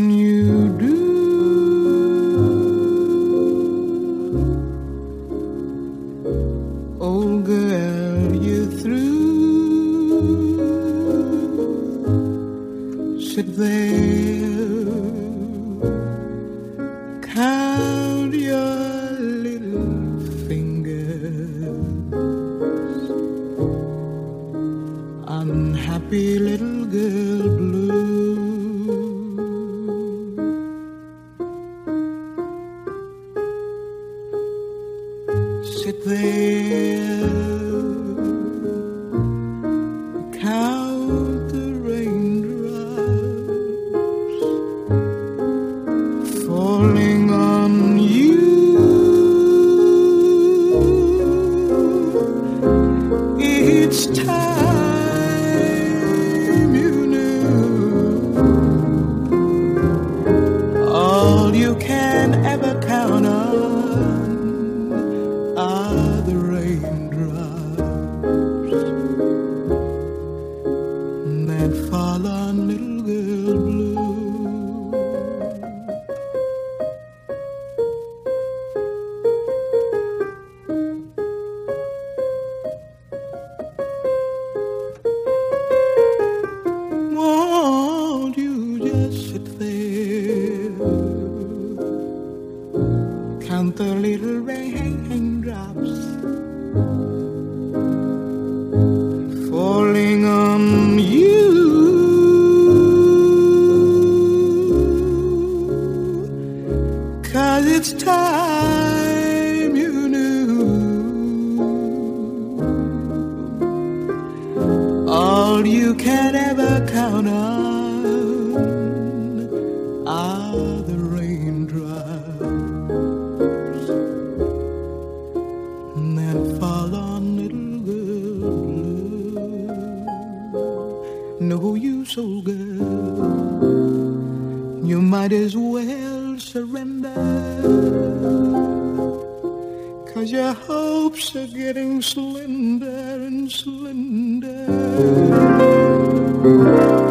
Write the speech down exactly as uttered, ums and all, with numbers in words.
can you do? Old girl, you're through. Sit there, count your little fingers. Unhappy little girl blue. Sit there, count the raindrops falling on you. Each time you knew all you can ever count on are the raindrops that fall on little girl blue. Won't you just sit there, count the little raindrops falling on you. 'Cause it's time you knew all you can ever count on are the raindrops that fall on little girl blue. No use, old girl, you might as well surrender, 'cause your hopes are getting slender and slender.